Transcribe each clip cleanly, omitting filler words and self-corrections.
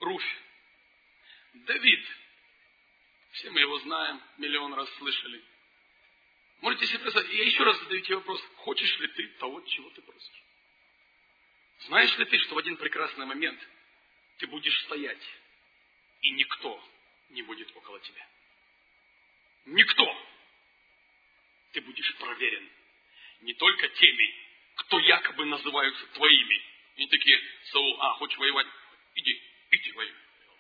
Руфь. Давид. Все мы его знаем, миллион раз слышали. Можете себе представить, я еще раз задаю тебе вопрос. Хочешь ли ты того, чего ты просишь? Знаешь ли ты, что в один прекрасный момент ты будешь стоять, и никто не будет около тебя? Никто. Ты будешь проверен не только теми, кто якобы называются твоими. И они такие: Саул, хочешь воевать? Иди воюй.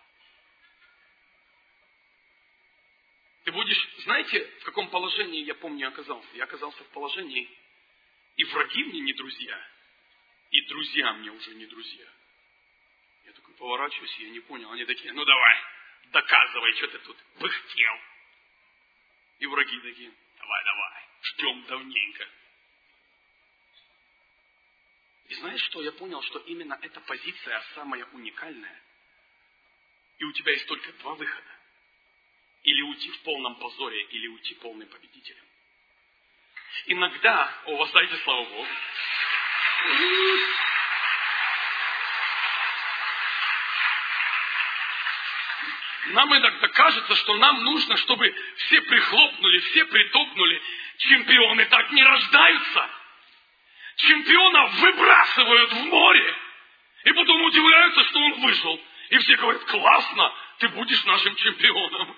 Ты будешь, знаете, в каком положении, я помню, оказался? Я оказался в положении, и враги мне не друзья, и друзья мне уже не друзья. Я такой поворачиваюсь, я не понял. Они такие: ну давай, доказывай, что ты тут пыхтел. И враги такие: давай, ждем давненько. И знаешь что? Я понял, что именно эта позиция самая уникальная. И у тебя есть только два выхода. Или уйти в полном позоре, или уйти полным победителем. Иногда, воздайте слава Богу. Нам иногда кажется, что нам нужно, чтобы все прихлопнули, все притопнули. Чемпионы так не рождаются. Чемпиона выбрасывают в море. И потом удивляются, что он выжил. И все говорят: классно, ты будешь нашим чемпионом.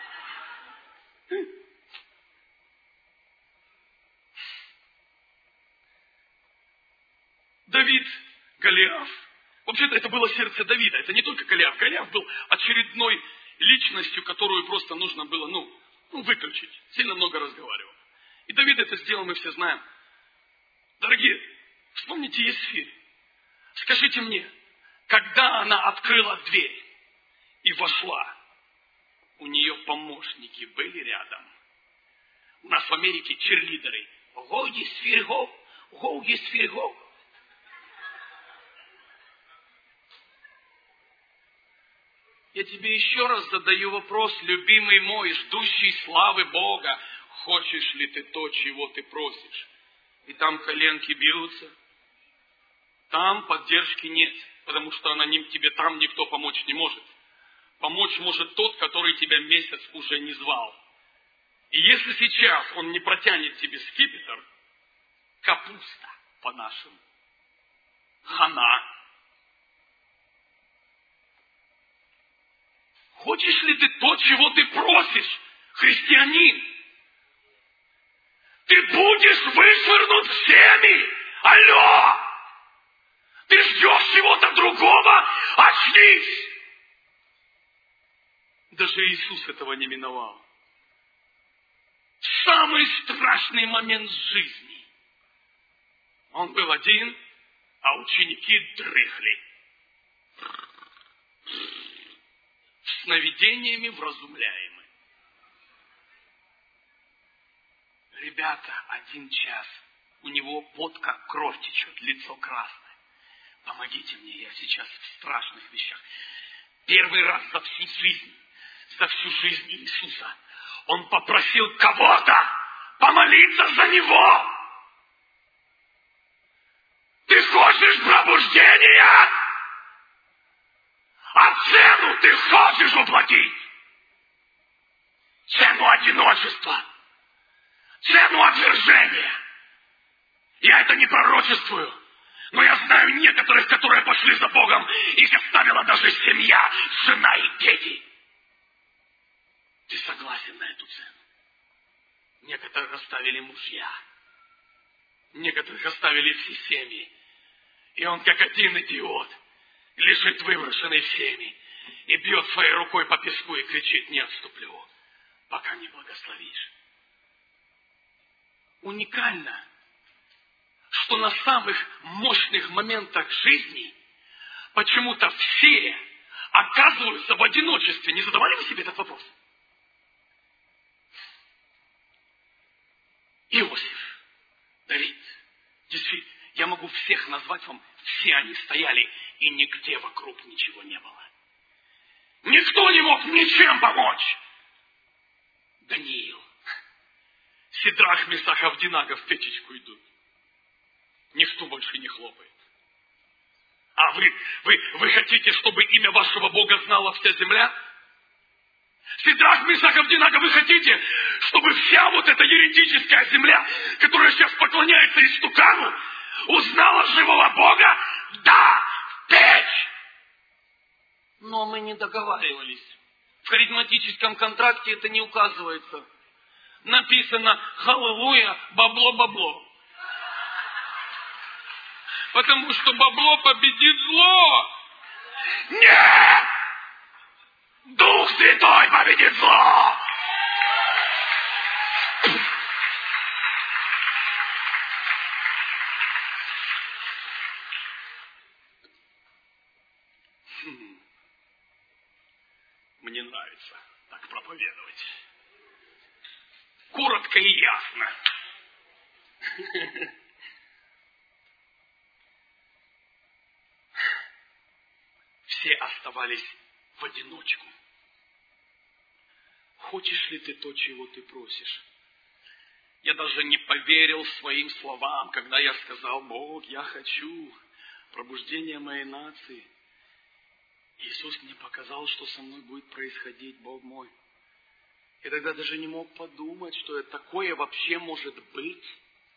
Давид, Голиаф. Вообще-то это было сердце Давида. Это не только Голиаф. Голиаф был очередной личностью, которую просто нужно было, выключить. Сильно много разговаривал. И Давид это сделал, мы все знаем. Дорогие, вспомните Есфирь. Скажите мне, когда она открыла дверь и вошла, у нее помощники были рядом. У нас в Америке черлидеры. Го, Есфирь, го, Есфирь, го. Я тебе еще раз задаю вопрос, любимый мой, ждущий славы Бога. Хочешь ли ты то, чего ты просишь? И там коленки бьются. Там поддержки нет, потому что тебе там никто помочь не может. Помочь может тот, который тебя месяц уже не звал. И если сейчас он не протянет тебе скипетр, капуста по-нашему, хана. Хочешь ли ты то, чего ты просишь, христианин? Ты будешь вышвырнут всеми! Алло! Ты ждешь чего-то другого? Очнись! Даже Иисус этого не миновал. Самый страшный момент жизни. Он был один, а ученики дрыхли. Сновидениями вразумляемы. Ребята, 1 час. У него пот как кровь течет, лицо красное. Помогите мне, я сейчас в страшных вещах. Первый раз за всю жизнь Иисуса, он попросил кого-то помолиться за него. Ты хочешь пробуждения? А цену ты хочешь уплатить? Цену одиночества. Цену отвержения. Я это не пророчествую. Но я знаю некоторых, которые пошли за Богом. Их оставила даже семья, жена и дети. Ты согласен на эту цену? Некоторых оставили мужья. Некоторых оставили все семьи. И он, как один идиот, лежит выброшенный всеми и бьет своей рукой по песку и кричит: не отступлю, пока не благословишь. Уникально, что на самых мощных моментах жизни почему-то все оказываются в одиночестве. Не задавали вы себе этот вопрос? Иосиф, Давид, действительно, я могу всех назвать вам, все они стояли, и нигде вокруг ничего не было. Никто не мог ничем помочь. Даниил, Сидрах, Месах, Авдинага в печечку идут. Никто больше не хлопает. А вы хотите, чтобы имя вашего Бога знала вся земля? Сидрах, Мисах, Авдинаго, вы хотите, чтобы вся вот эта еретическая земля, которая сейчас поклоняется истукану, узнала живого Бога? Да! Печь! Но мы не договаривались. В харизматическом контракте это не указывается. Написано «Халлелуя, бабло-бабло». Потому что бабло победит зло. Нет! Дух Святой победит зло! Мне нравится так проповедовать. Коротко и ясно. Все оставались в одиночку. Хочешь ли ты то, чего ты просишь? Я даже не поверил своим словам, когда я сказал: Бог, я хочу пробуждения моей нации. Иисус мне показал, что со мной будет происходить, Бог мой. Я тогда даже не мог подумать, что такое вообще может быть.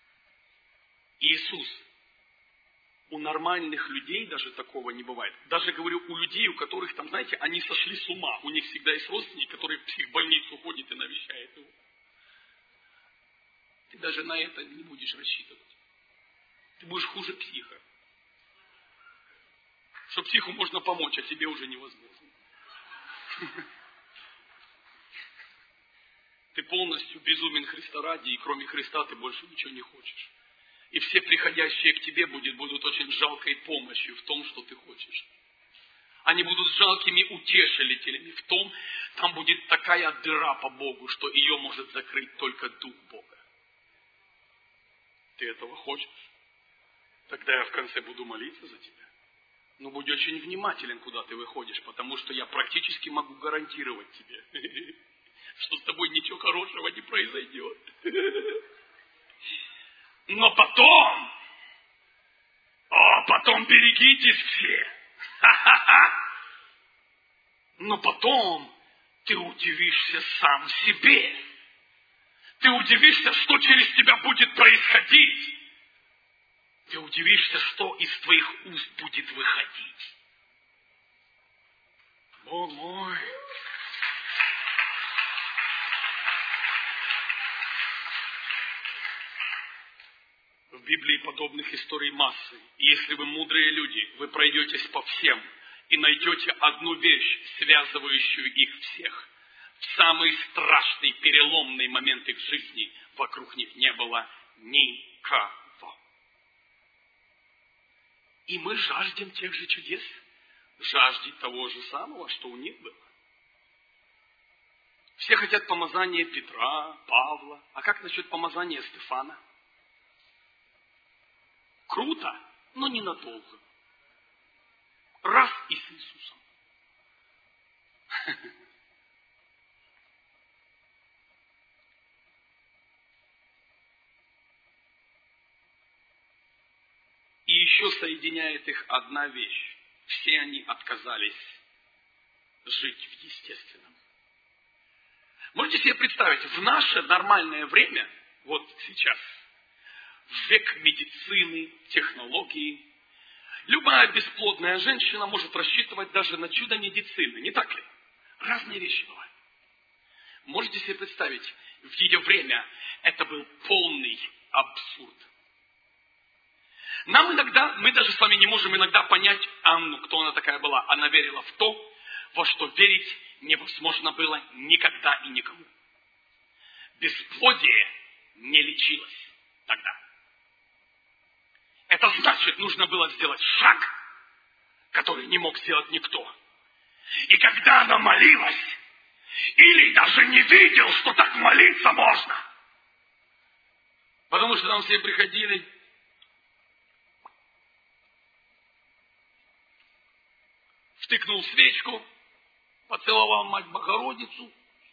Иисус. У нормальных людей даже такого не бывает. Даже, говорю, у людей, у которых там, знаете, они сошли с ума. У них всегда есть родственники, которые в психбольницу ходят и навещают его. Ты даже на это не будешь рассчитывать. Ты будешь хуже психа. Что психу можно помочь, а тебе уже невозможно. Ты полностью безумен Христа ради, и кроме Христа ты больше ничего не хочешь. И все приходящие к тебе будут очень жалкой помощью в том, что ты хочешь. Они будут жалкими утешителями в том, там будет такая дыра по Богу, что ее может закрыть только Дух Бога. Ты этого хочешь? Тогда я в конце буду молиться за тебя. Но будь очень внимателен, куда ты выходишь, потому что я практически могу гарантировать тебе, что с тобой ничего хорошего не произойдет. Но потом берегитесь все. Но потом ты удивишься сам себе. Ты удивишься, что через тебя будет происходить. Ты удивишься, что из твоих уст будет выходить. Бог мой. В Библии подобных историй массы. И если вы мудрые люди, вы пройдетесь по всем и найдете одну вещь, связывающую их всех. В самый страшный, переломный момент их жизни вокруг них не было никого. И мы жаждем тех же чудес, жаждем того же самого, что у них было. Все хотят помазания Петра, Павла. А как насчет помазания Стефана? Круто, но ненадолго. Раз и с Иисусом. И еще соединяет их одна вещь. Все они отказались жить в естественном. Можете себе представить, в наше нормальное время, вот сейчас, в век медицины, технологии, любая бесплодная женщина может рассчитывать даже на чудо медицины, не так ли? Разные вещи бывают. Можете себе представить, в ее время это был полный абсурд. Мы даже с вами не можем иногда понять Анну, кто она такая была. Она верила в то, во что верить невозможно было никогда и никому. Бесплодие не лечилось тогда. Это значит, нужно было сделать шаг, который не мог сделать никто. И когда она молилась, или даже не видел, что так молиться можно. Потому что там все приходили, втыкнул свечку, поцеловал Мать Богородицу,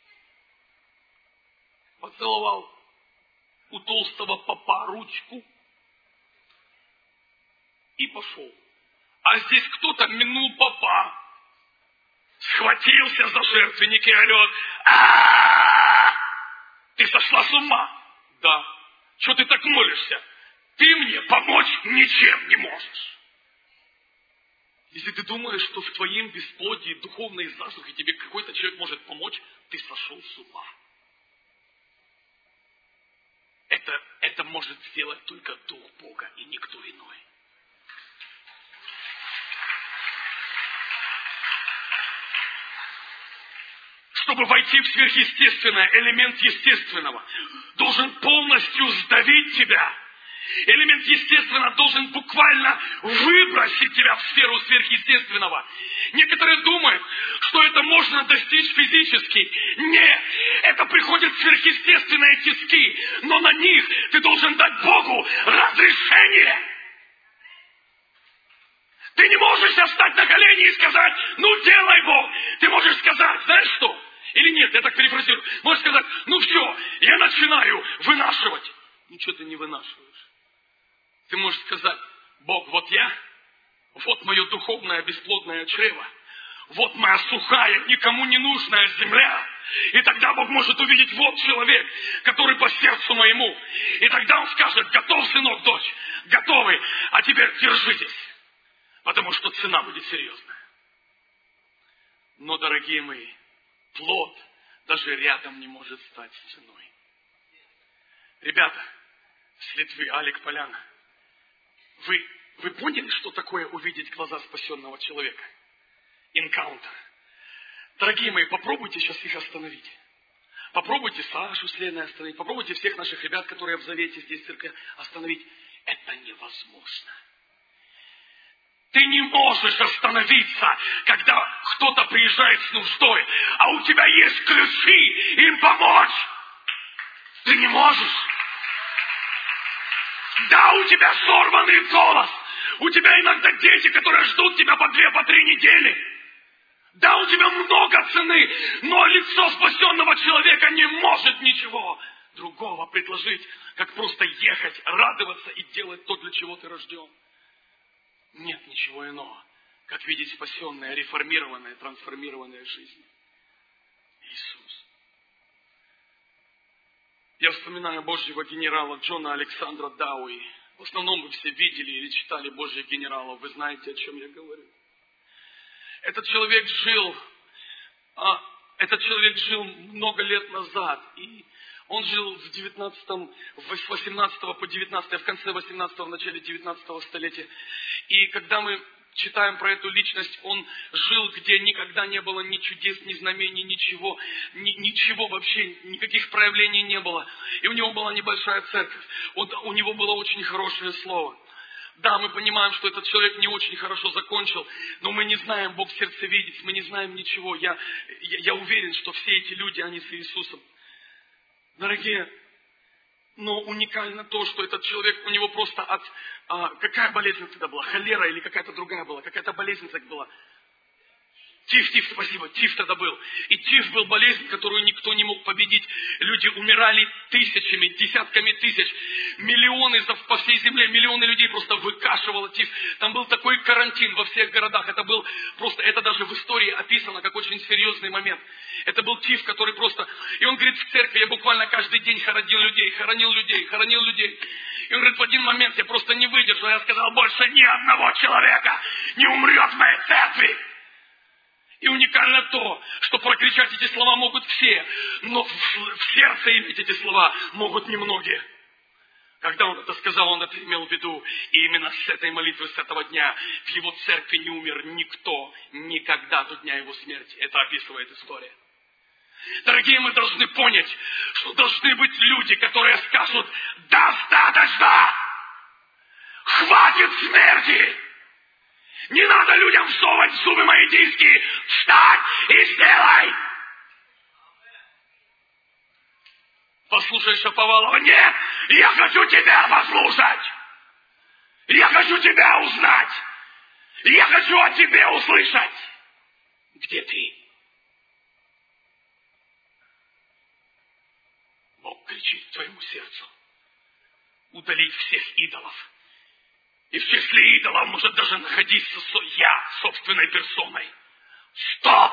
поцеловал у толстого попа ручку и пошел. А здесь кто-то минул попа, схватился за жертвенник и орет: «А-а-а! Ты сошла с ума!» Да. Что ты так молишься? Ты мне помочь ничем не можешь. Если ты думаешь, что в твоем бесплодии, духовной засухе тебе какой-то человек может помочь, ты сошел с ума. Это может сделать только Дух Бога и никто иной. Чтобы войти в сверхъестественное, элемент естественного должен полностью сдавить тебя. Элемент естественного должен буквально выбросить тебя в сферу сверхъестественного. Некоторые думают, что это можно достичь физически. Нет, это приходят сверхъестественные тиски, но на них ты должен дать Богу разрешение. Ты не можешь сейчас встать на колени и сказать: ну делай, Бог. Ты можешь сказать: знаешь что? Или нет, я так перефразирую. Можешь сказать: ну все, я начинаю вынашивать. Ничего ты не вынашиваешь. Ты можешь сказать: Бог, вот я, вот мое духовное бесплодное чрево, вот моя сухая, никому не нужная земля. И тогда Бог может увидеть: вот человек, который по сердцу моему. И тогда Он скажет: готов, сынок, дочь, готовы, а теперь держитесь. Потому что цена будет серьезная. Но, дорогие мои, плод даже рядом не может стать ценой. Ребята, с Литвы, Алик Поляна, вы поняли, что такое увидеть глаза спасенного человека? Энкаунтер. Дорогие мои, попробуйте сейчас их остановить. Попробуйте Сашу с Леной остановить. Попробуйте всех наших ребят, которые в Завете здесь в церкви, остановить. Это невозможно. Ты не можешь остановиться, когда кто-то приезжает с нуждой, а у тебя есть ключи им помочь. Ты не можешь. Да, у тебя сорванный голос. У тебя иногда дети, которые ждут тебя по 2, по 3 недели. Да, у тебя много цены, но лицо спасенного человека не может ничего другого предложить, как просто ехать, радоваться и делать то, для чего ты рожден. Нет ничего иного, как видеть спасенная, реформированная, трансформированная жизнь. Иисус. Я вспоминаю Божьего генерала Джона Александра Дауи. В основном вы все видели или читали Божьих генералов. Вы знаете, о чем я говорю. Этот человек жил много лет назад. И он жил с 18 по 19, в конце 18-го, в начале 19 столетия. И когда мы читаем про эту личность, он жил, где никогда не было ни чудес, ни знамений, ничего вообще, никаких проявлений не было. И у него была небольшая церковь. У него было очень хорошее слово. Да, мы понимаем, что этот человек не очень хорошо закончил, но мы не знаем, Бог сердцевидец, мы не знаем ничего. Я уверен, что все эти люди, они с Иисусом. Дорогие, но уникально то, что этот человек, у него просто какая болезнь тогда была? Холера или какая-то другая была? Какая-то болезнь тогда была? Тиф, спасибо, тиф тогда был. И тиф был болезнь, которую никто не мог победить. Люди умирали тысячами, десятками тысяч. Миллионы по всей земле, миллионы людей просто выкашивало тиф. Там был такой карантин во всех городах. Это даже в истории описано как очень серьезный момент. Это был тиф, который просто... И он говорит, в церкви я буквально каждый день хоронил людей. И он говорит, в один момент я просто не выдержал. Я сказал, больше ни одного человека не умрет в моей церкви. И уникально то, что прокричать эти слова могут все, но в сердце иметь эти слова могут немногие. Когда он это сказал, он это имел в виду. И именно с этой молитвы, с этого дня в его церкви не умер никто никогда до дня его смерти. Это описывает история. Дорогие, мы должны понять, что должны быть люди, которые скажут, достаточно! Хватит смерти! Не надо людям всовывать в зубы мои диски. Встань и сделай. Послушай Шаповалова. Нет, я хочу тебя послушать. Я хочу тебя узнать. Я хочу о тебе услышать. Где ты? Бог кричит твоему сердцу. Удалить всех идолов. И в числе идолов может даже находиться я собственной персоной. Стоп!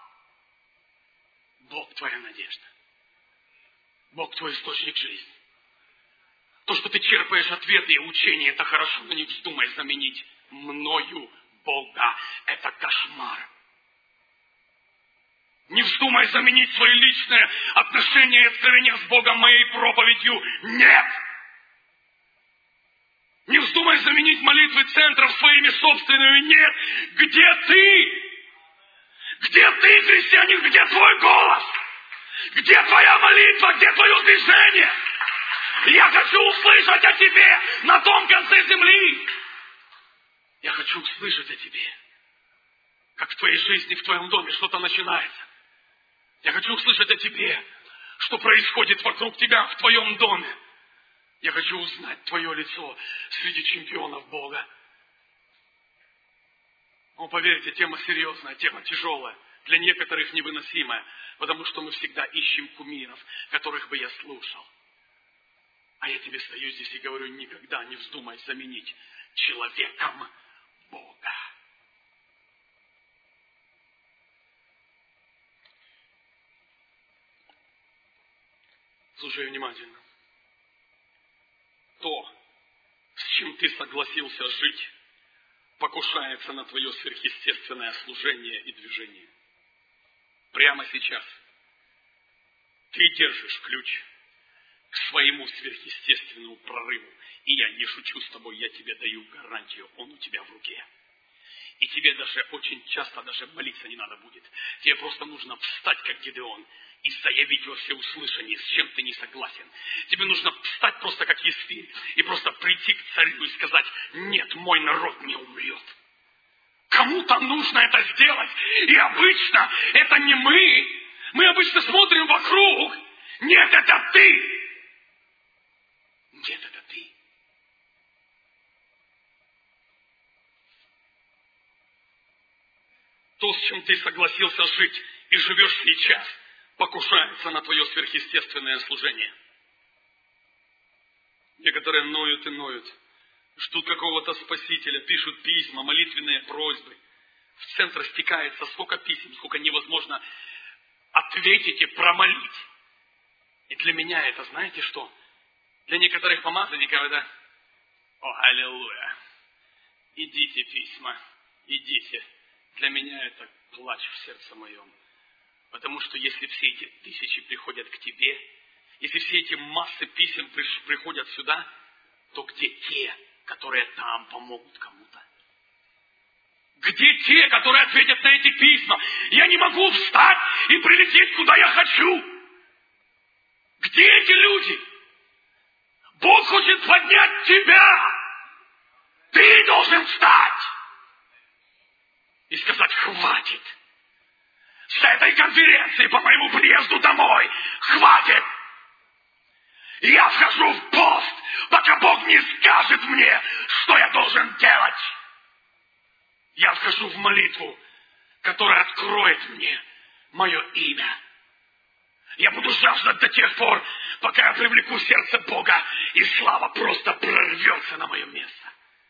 Бог твоя надежда. Бог твой источник жизни. То, что ты черпаешь ответы и учения, это хорошо, но не вздумай заменить мною Бога. Это кошмар. Не вздумай заменить свои личные отношения и откровения с Богом моей проповедью. Нет! Не вздумай заменить молитвы центров своими собственными. Нет! Где ты? Где ты, христианин? Где твой голос? Где твоя молитва? Где твое движение? Я хочу услышать о тебе на том конце земли. Я хочу услышать о тебе. Как в твоей жизни, в твоем доме что-то начинается. Я хочу услышать о тебе, что происходит вокруг тебя в твоем доме. Я хочу узнать твое лицо среди чемпионов Бога. Но поверьте, тема серьезная, тема тяжелая, для некоторых невыносимая, потому что мы всегда ищем кумиров, которых бы я слушал. А я тебе стою здесь и говорю, никогда не вздумай заменить человеком Бога. Слушай внимательно. То, с чем ты согласился жить, покушается на твое сверхъестественное служение и движение. Прямо сейчас ты держишь ключ к своему сверхъестественному прорыву. И я не шучу с тобой, я тебе даю гарантию, он у тебя в руке. И тебе даже очень часто даже молиться не надо будет. Тебе просто нужно встать, как Гидеон, и заявить во всеуслышание, с чем ты не согласен. Тебе нужно встать просто как Есфирь, и просто прийти к царю и сказать, нет, мой народ не умрет. Кому-то нужно это сделать. И обычно это не мы. Мы обычно смотрим вокруг. Нет, это ты. Нет, это ты. То, с чем ты согласился жить и живешь сейчас, покушается на твое сверхъестественное служение. Некоторые ноют и ноют, ждут какого-то спасителя, пишут письма, молитвенные просьбы. В центр стекается столько писем, сколько невозможно ответить и промолить. И для меня это, знаете что? Для некоторых помазанников это, о, аллилуйя, идите письма, идите. Для меня это плач в сердце моем. Потому что если все эти тысячи приходят к тебе, если все эти массы писем приходят сюда, то где те, которые там помогут кому-то? Где те, которые ответят на эти письма? Я не могу встать и прилететь, куда я хочу. Где эти люди? Бог хочет поднять тебя. Ты должен встать и сказать, хватит. С этой конференции по моему приезду домой хватит. Я вхожу в пост, пока Бог не скажет мне, что я должен делать. Я вхожу в молитву, которая откроет мне мое имя. Я буду жаждать до тех пор, пока я привлеку сердце Бога, и слава просто прорвется на мое место.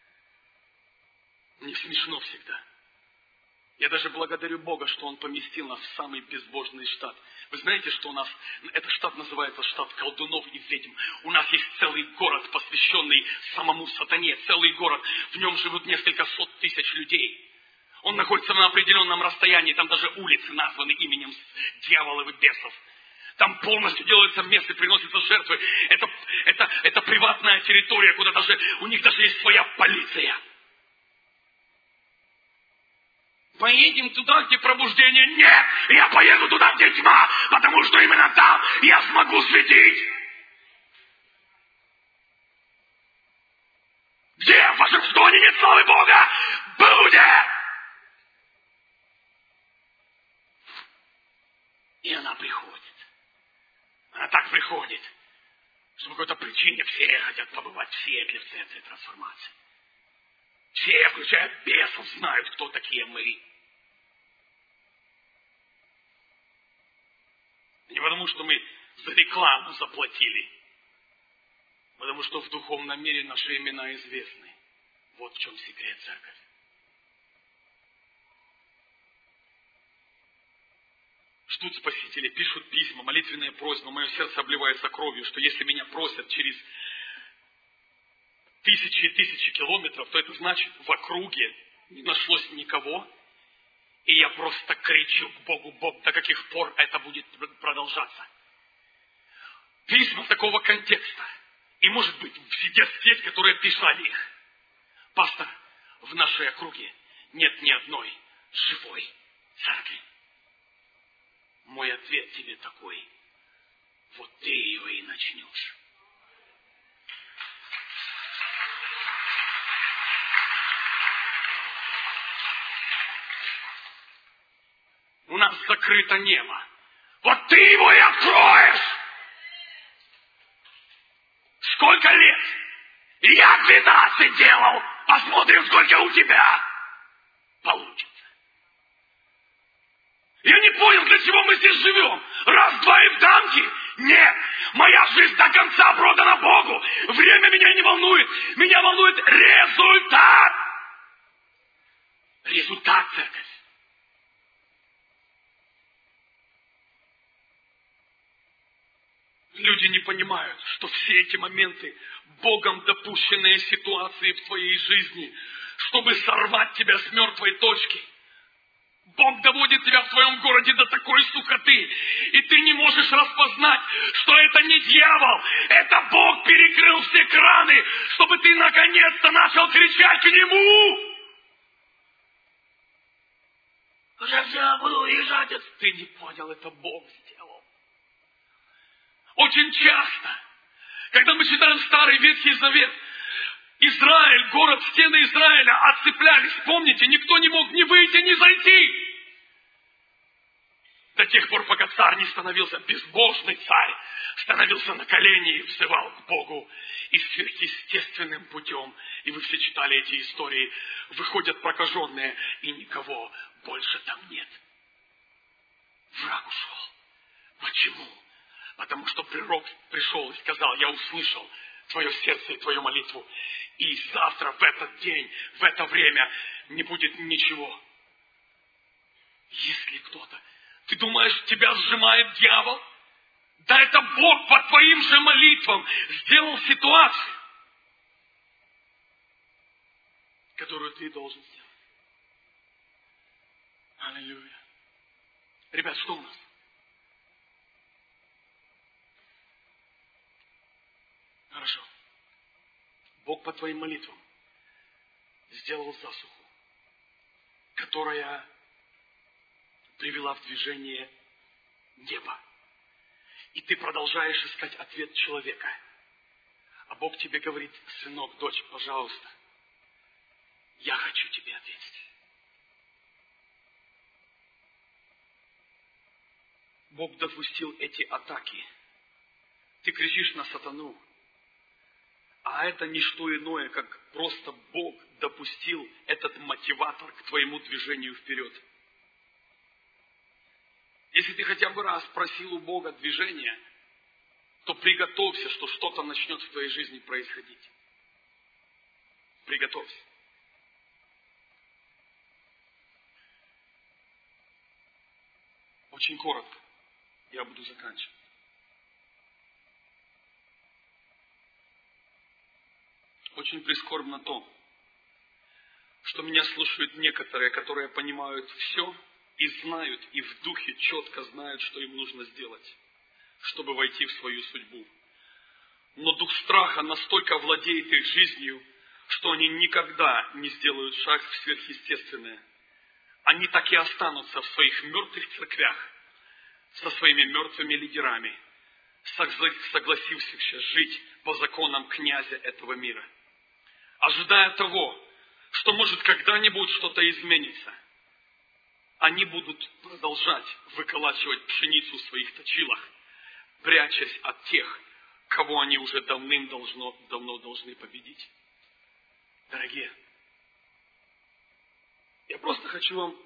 Мне смешно всегда. Я даже благодарю Бога, что Он поместил нас в самый безбожный штат. Вы знаете, что у нас, этот штат называется штат колдунов и ведьм. У нас есть целый город, посвященный самому сатане, целый город. В нем живут несколько сот тысяч людей. Он находится на определенном расстоянии, там даже улицы названы именем дьяволов и бесов. Там полностью делаются места, приносятся жертвы. Это приватная территория, куда даже, у них даже есть своя полиция. Поедем туда, где пробуждение. Нет, я поеду туда, где тьма, потому что именно там я смогу светить. Где в Вашингтоне нет славы Бога? Будет! И она приходит. Она так приходит, что по какой-то причине все хотят побывать в Сиэтле в центре трансформации. Все, включая бесов, знают, кто такие мы. Не потому, что мы за рекламу заплатили, потому что в духовном мире наши имена известны. Вот в чем секрет, церковь. Ждут спасители, пишут письма, молитвенные просьбы, мое сердце обливается кровью, что если меня просят через тысячи и тысячи километров, то это значит, в округе не нашлось никого, и я просто кричу к Богу: Бог, до каких пор это будет продолжаться? Письма такого контекста. И, может быть, сидят здесь, которые писали их. Пастор, в нашей округе нет ни одной живой церкви. Мой ответ тебе такой: вот ты ее и начнешь. У нас закрыто небо. Вот ты его и откроешь. Сколько лет? Я 12 делал. Посмотрим, сколько у тебя получится. Я не понял, для чего мы здесь живем. Раз, два и в дамки? Нет. Моя жизнь до конца продана Богу. Время меня не волнует. Меня волнует результат. Результат, церковь. Люди не понимают, что все эти моменты, Богом допущенные ситуации в твоей жизни, чтобы сорвать тебя с мертвой точки. Бог доводит тебя в твоем городе до такой сухоты, и ты не можешь распознать, что это не дьявол, это Бог перекрыл все краны, чтобы ты наконец-то начал кричать к Нему. Сейчас я буду уезжать. Ты не понял, это Бог сделал. Очень часто, когда мы читаем Старый Ветхий Завет, Израиль, город, стены Израиля отцеплялись. Помните, никто не мог ни выйти, ни зайти. До тех пор, пока царь не становился, безбожный царь, становился на колени и взывал к Богу. И сверхъестественным путем, и вы все читали эти истории, выходят прокаженные, и никого больше там нет. Враг ушел. Почему? Потому что пророк пришел и сказал: я услышал твое сердце и твою молитву. И завтра, в этот день, в это время не будет ничего. Если кто-то... Ты думаешь, тебя сжимает дьявол? Да это Бог по твоим же молитвам сделал ситуацию, которую ты должен сделать. Аллилуйя. Ребят, что у нас? Хорошо. Бог по твоим молитвам сделал засуху, которая привела в движение небо. И ты продолжаешь искать ответ человека. А Бог тебе говорит: сынок, дочь, пожалуйста, я хочу тебе ответить. Бог допустил эти атаки. Ты кричишь на сатану. А это не что иное, как просто Бог допустил этот мотиватор к твоему движению вперед. Если ты хотя бы раз просил у Бога движения, то приготовься, что что-то начнет в твоей жизни происходить. Приготовься. Очень коротко. Я буду заканчивать. Очень прискорбно то, что меня слушают некоторые, которые понимают все и знают, и в духе четко знают, что им нужно сделать, чтобы войти в свою судьбу. Но дух страха настолько владеет их жизнью, что они никогда не сделают шаг в сверхъестественное. Они так и останутся в своих мертвых церквях, со своими мертвыми лидерами, согласившихся жить по законам князя этого мира, ожидая того, что может когда-нибудь что-то изменится. Они будут продолжать выколачивать пшеницу в своих точилах, прячась от тех, кого они уже давно должны победить. Дорогие, я просто хочу вам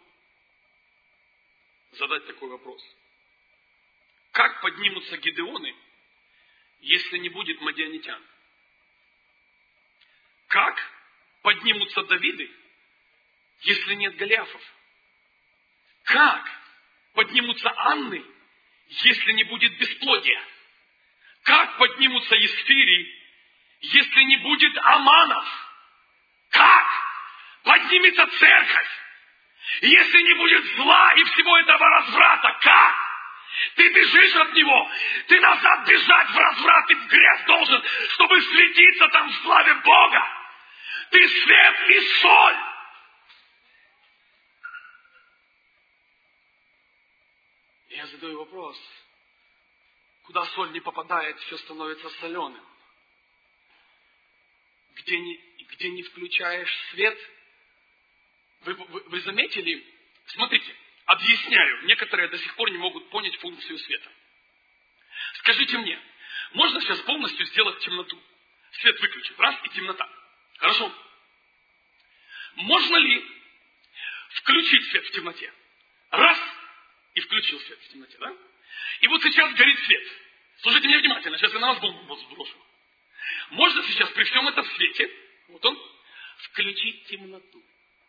задать такой вопрос. Как поднимутся Гидеоны, если не будет мадианитян? Как поднимутся Давиды, если нет Голиафов? Как поднимутся Анны, если не будет бесплодия? Как поднимутся Есфирии, если не будет Аманов? Как поднимется церковь, если не будет зла и всего этого разврата? Как? Ты бежишь от него, ты назад бежать в разврат, ты в грех должен, чтобы светиться там в славе Бога. Ты свет и соль. Я задаю вопрос. Куда соль не попадает, все становится соленым. Где не включаешь свет, вы заметили? Смотрите, объясняю. Некоторые до сих пор не могут понять функцию света. Скажите мне, можно сейчас полностью сделать темноту? Свет выключить, раз, и темнота. Хорошо. Можно ли включить свет в темноте? Раз, и включил свет в темноте, да? И вот сейчас горит свет. Слушайте меня внимательно, сейчас я на вас бомбу сброшу. Можно сейчас при всем этом свете, вот он, включить темноту.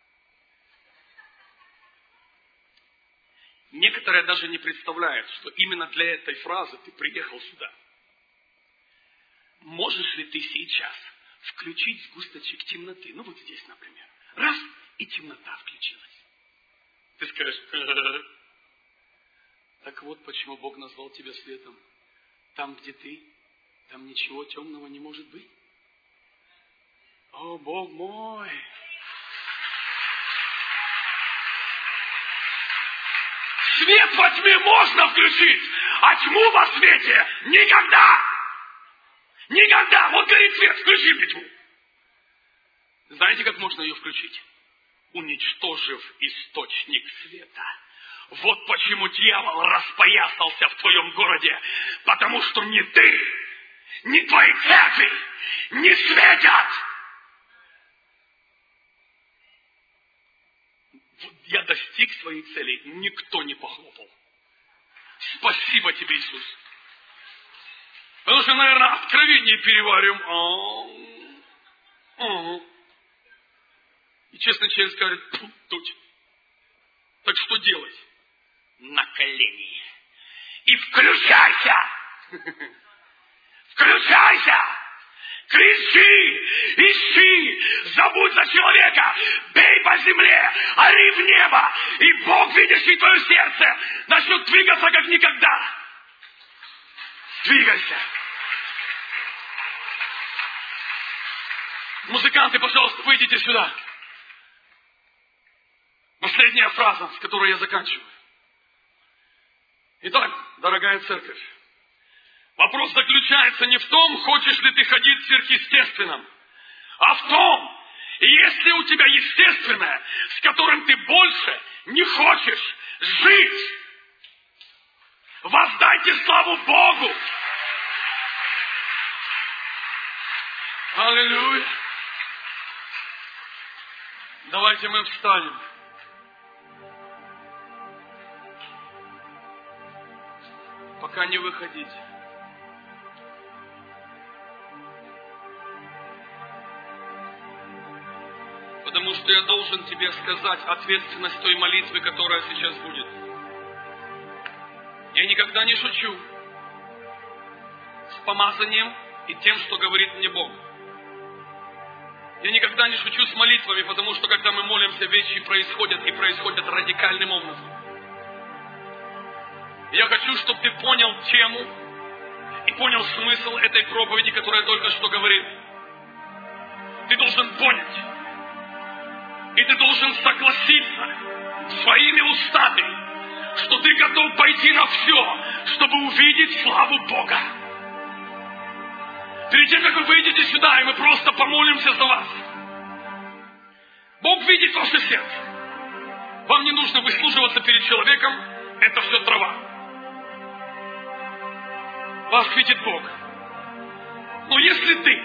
Некоторые даже не представляют, что именно для этой фразы ты приехал сюда. Можешь ли ты сейчас включить сгусточек темноты? Ну вот здесь, например. Раз, и темнота включилась. Ты скажешь, так вот почему Бог назвал тебя светом. Там, где ты, там ничего темного не может быть. О, Бог мой! Свет во тьме можно включить, а тьму во свете никогда! Никогда! Вот горит свет, включи мне тьму. Знаете, как можно ее включить? Уничтожив источник света. Вот почему дьявол распоясался в твоем городе. Потому что ни ты, ни твои церкви не светят. Вот я достиг своей цели, никто не похлопал. Спасибо тебе, Иисус. Потому что, наверное, откровение переварим. И честно, человек скажет, точно. Так что делать? На колени. И включайся! Включайся! Кричи! Ищи! Забудь за человека! Бей по земле! Ори в небо! И Бог, видящий твое сердце, начнет двигаться как никогда! Двигайся! Музыканты, пожалуйста, выйдите сюда. Последняя фраза, с которой я заканчиваю. Итак, дорогая церковь, вопрос заключается не в том, хочешь ли ты ходить в сверхъестественном, а в том, есть ли у тебя естественное, с которым ты больше не хочешь жить. Воздайте славу Богу! Аллилуйя! Давайте мы встанем. Пока не выходите. Потому что я должен тебе сказать ответственность той молитвы, которая сейчас будет. Я никогда не шучу с помазанием и тем, что говорит мне Бог. Я никогда не шучу с молитвами, потому что когда мы молимся, вещи происходят и происходят радикальным образом. Я хочу, чтобы ты понял тему и понял смысл этой проповеди, которую я только что говорил. Ты должен понять. И ты должен согласиться своими устами, что ты готов пойти на все, чтобы увидеть славу Бога. Перед тем, как вы выйдете сюда, и мы просто помолимся за вас. Бог видит ваше сердце. Вам не нужно выслуживаться перед человеком, это все трава. Вас видит Бог. Но если ты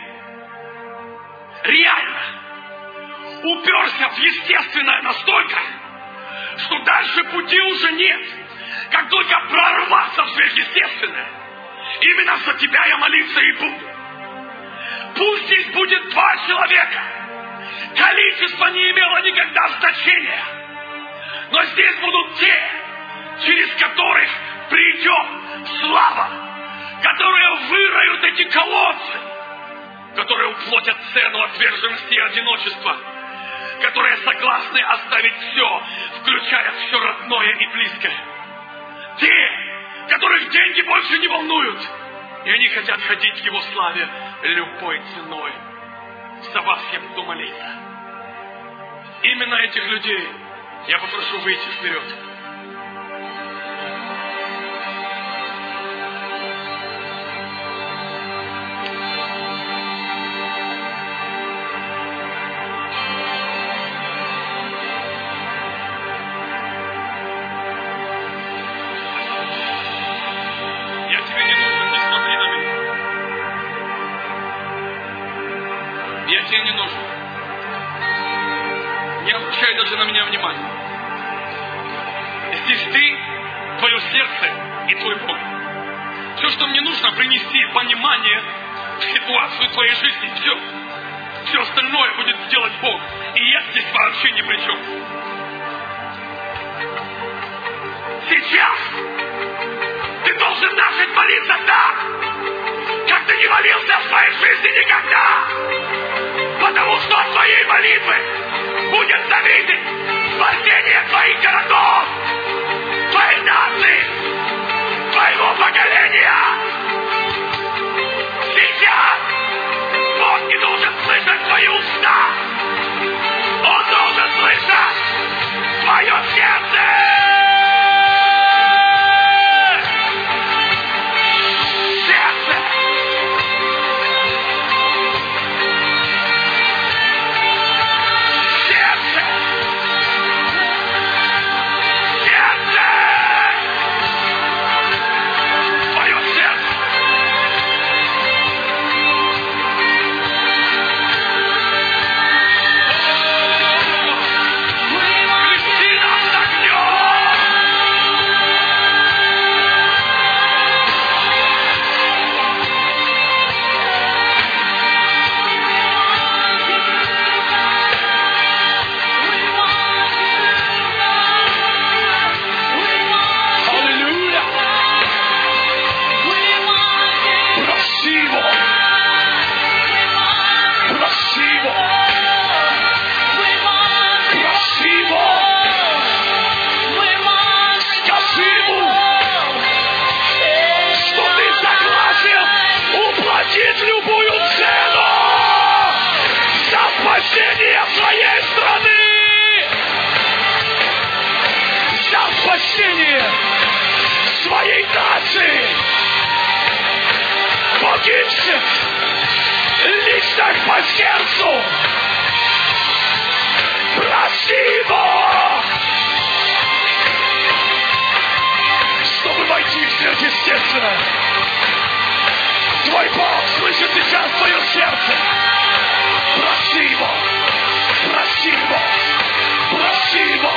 реально уперся в естественное настолько, что дальше пути уже нет, как только прорваться в сверхъестественное, именно за тебя я молиться и буду. Пусть здесь будет 2 человека, Количество не имело никогда значения. Но здесь будут те, через которых придет слава, которые выроют эти колодцы, которые уплотят цену отверженности и одиночества, которые согласны оставить все, включая все родное и близкое. Те, которых деньги больше не волнуют, и они хотят ходить в Его славе любой ценой. За вас я буду молиться. Именно этих людей я попрошу выйти вперед. Тебе не нужен. Не обращай даже на меня внимания. Здесь ты, твое сердце и твой Бог. Все, что мне нужно, принести понимание в ситуацию твоей жизни. Все. Все остальное будет сделать Бог. И я здесь вообще ни при чем. Сейчас ты должен начать молиться так, как ты не молился в своей жизни никогда. Потому что от твоей молитвы будет зависеть спасение твоих городов, твоей нации, твоего поколения. Сейчас Бог не должен слышать твои уста. Он должен слышать твое сердце. Своей страны, за спасение своей нации, погибших лично по сердцу, проси Его, чтобы войти в сверхъестественное. Твой Бог слышит сейчас твое сердце. Проси Его. Проси Его! Проси Его!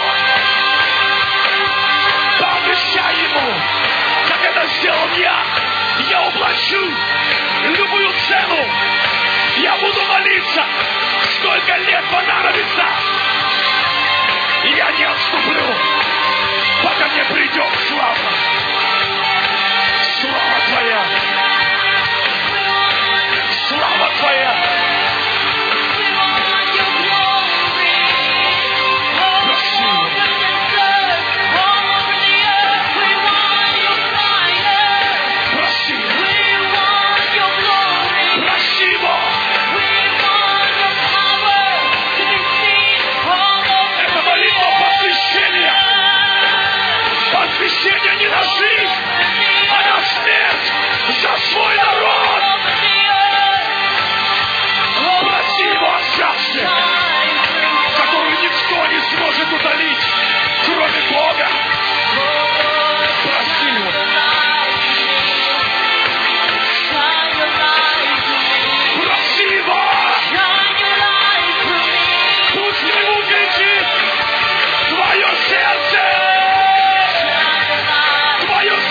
Пообещай Ему, как это сделал я. Я уплачу любую цену. Я буду молиться, сколько лет понадобится. Я не отступлю, пока не придет слава. Слава Твоя! Слава Твоя! Посвящение не на жизнь, а на смерть за свой народ. Проси Его о счастье, которую никто не сможет удалить, кроме Бога. Проси Его. Проси Его. Пусть Ему кричит твое сердце. Твое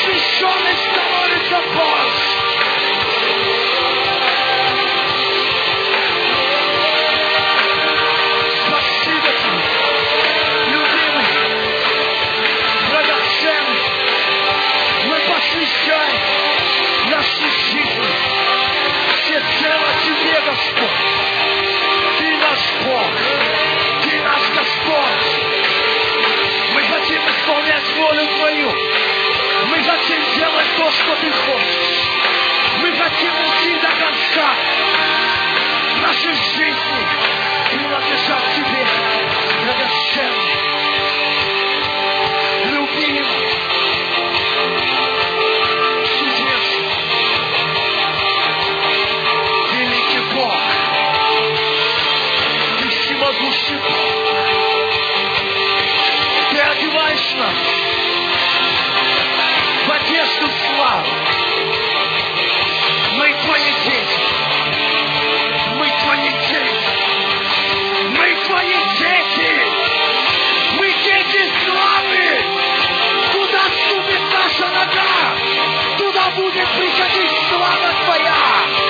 посвященных становится больше. Спасибо тебе, любимый, драгоценный. Мы посвящаем нашу жизнь всецело тебе, Господь. Ты наш Бог, Ты наш Господь. Мы хотим исполнять волю Твою. Мы хотим делать то, что Ты хочешь. Мы хотим идти до конца. Наши жизни принадлежат Тебе, драгоценный, любимый, чудесный, великий Бог. Ты всемогущий Бог. Ты одеваешь нас в одежду славы. Мы Твои дети. Мы Твои дети. Мы Твои дети. Мы дети славы. Куда ступит наша нога, туда будет приходить слава Твоя.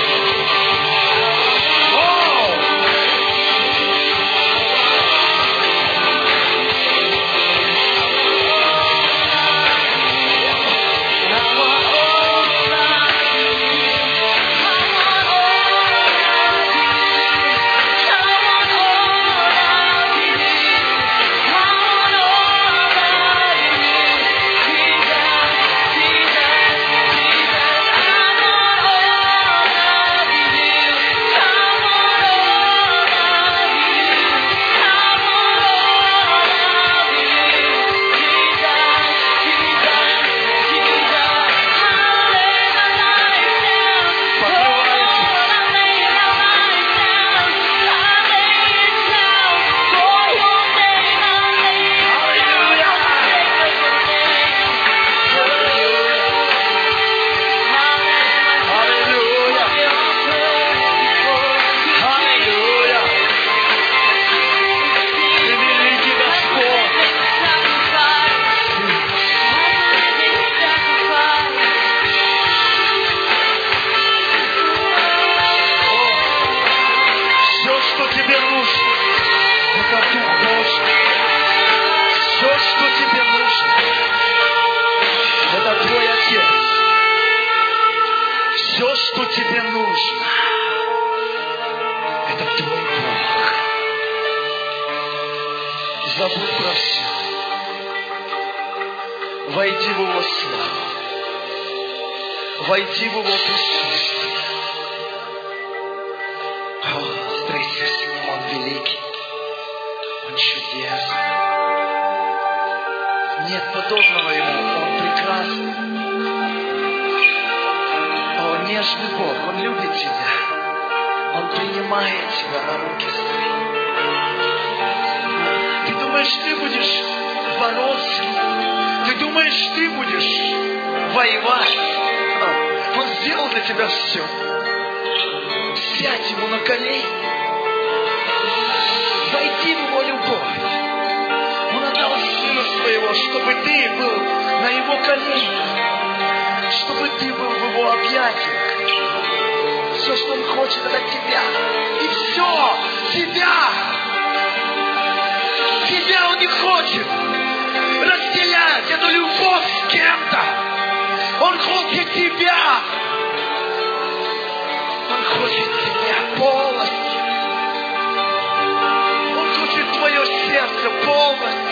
Войди в Его славу. Войди в Его присутствие. Встреться с Ним, Он великий. Он чудесный. Нет подобного Ему. Он прекрасный. О, нежный Бог. Он любит тебя. Он принимает тебя на руки свои. Ты думаешь, ты будешь бороться? Ты думаешь, ты будешь воевать? Он сделал для тебя все. Сядь Ему на колени. Войди в Его любовь. Он отдал Сына Своего, чтобы ты был на Его коленях. Чтобы ты был в Его объятиях. Все, что Он хочет, это тебя. И все, тебя. Тебя Он не хочет разделять эту любовь с кем-то. Он хочет тебя. Он хочет тебя полностью. Он хочет твое сердце полностью.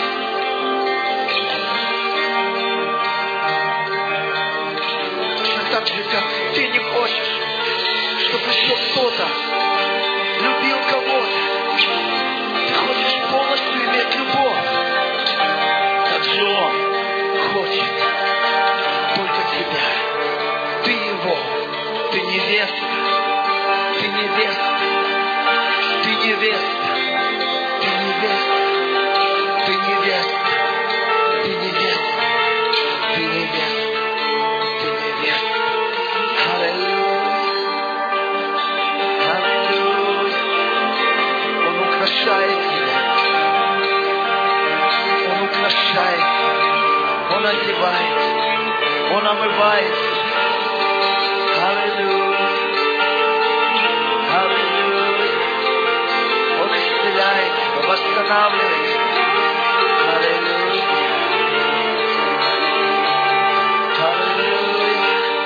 Точно так же, как ты не хочешь, чтобы еще кто-то любил кого-то. Ты хочешь полностью иметь любовь. Также Он хочет только тебя. Ты Его. Ты невеста. Ты невеста. Ты невеста. Ты невеста. Ты невеста. Ты невеста. Ты невеста. Ты невеста. Аллилуйя. Аллилуйя. Он украшает тебя. Он украшает. Он одевает. Он омывает. Аллилуйя. Аллилуйя. Он исцеляет, восстанавливает. Аллилуйя. Аллилуйя.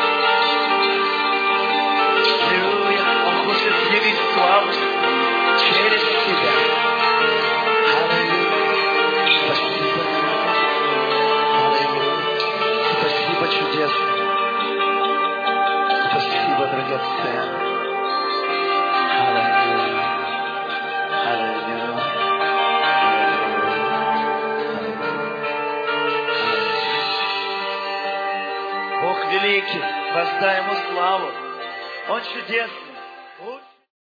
Аллилуйя. Он хочет явить славу через себя. Аллилуйя. Спасибо. Аллилуйя. Спасибо, чудесный. Спасибо, драгоценный. Аллилуйя. Аллилуйя. Бог великий, воздай ему славу. Он чудесный.